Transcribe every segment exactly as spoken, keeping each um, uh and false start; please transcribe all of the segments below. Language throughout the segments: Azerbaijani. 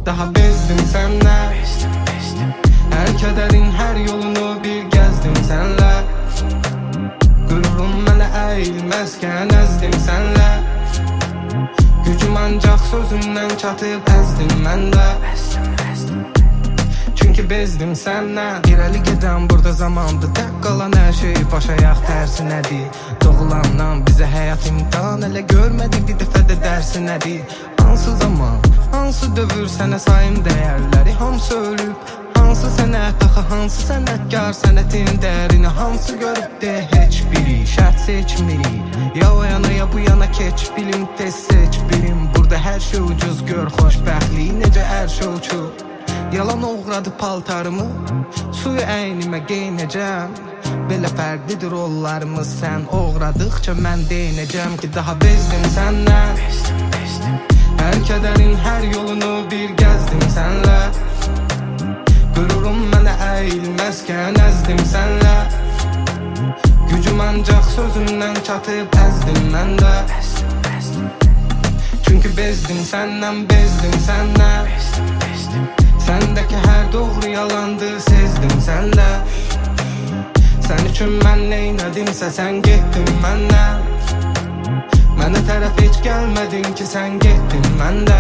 daha bezdim senden. Her kederin her yolunu bir gezdim senle. Gururum mənə əyilməzkən əzdim senle. Gücüm ancaq sözündən çatıb əzdim məndə. Çünki bezdim səndən. İrəli gedən burada zamandır, tək qalan hər şey baş ayaq tərsi nədir? Doğulandan bizə həyat imtihan, elə görmədik bir dəfə də dərsi nədir? Hansı zaman, hansı dövr sənə sayım dəyərləri hamısı ölüb? Hansı sənət axı, hansı sənətkar sənətin dərini hansı görüb de heç biri şərt seçmirik. Ya o yana ya bu yana keç bilim, tez seç bilim. Burada hər şey ucuz gör xoşbəxtlik necə hər şey uçub. Yalan uğradı paltarımı, suyu əynimə geynəcəm. Belə fərqlidir rollarımız, sən uğradıqca mən deyinəcəm ki daha bezdim səndən. Hər kədərin hər yolunu bir gəzdim sənlə. Gururum mənə əyilməzkən əzdim sənlə. Gücüm ancaq sözündən çatıb əzdim məndə. Çünki bezdim səndən, bezdim səndən. Səndəki hər doğru yalandı sezdim sənlə. Sən üçün mən neynədimsə sən getdin məndən. Mənə tərəf heç gəlmədin ki sən getdin məndə.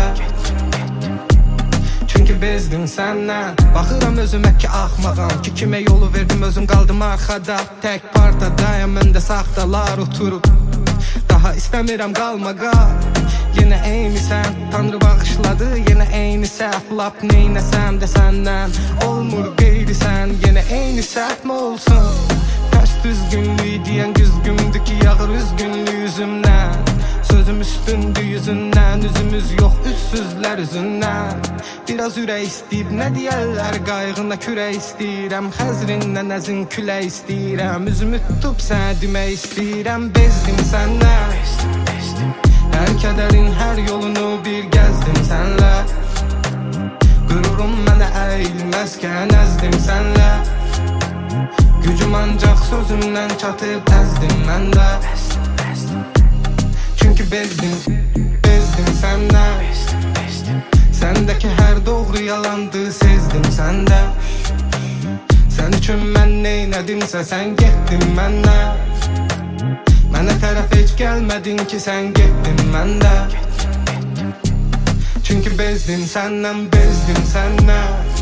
Çünki bezdim səndən. Baxıram özümə ki axmağam, ki kimə yolu verdim özüm qaldım arxada. Tək partadayım məndə saxtalar oturub. Daha istəmirəm qalmağa. Yenə eynisən, Tanrı bağışladı. Yenə eyni səhv, lap neynəsəm də səndən olmur qeyrisən. Yenə eyni səhv mi olsun? Tərs düzgünlük deyən güzgümdür ki yağır üzgünlük üzümdən. Sözüm üstündür yüzündən, üzümüz yox üssüzlər üzündən. Biraz ürək istəyib nə deyərlər, qayğına kürək istəyirəm. Xəzrindən əzin külək istəyirəm. Üzümü tutub sənə demək istəyirəm. Bezdim səndən. Hər kədərin hər yolunu bir gəzdim sənlə. Gururum mənə əyilməzkən əzdim sənlə. Gücüm ancaq sözümdən çatıb əzdim məndə. Çünki bezdim, bezdim səndən. Səndəki hər doğru yalandı sezdim səndə. Sən üçün mən neynədimsə sən getdin məndən. Mənə tərəf heç gəlmədin ki sən getdin məndə. Çünki bezdim səndən, bezdim səndən.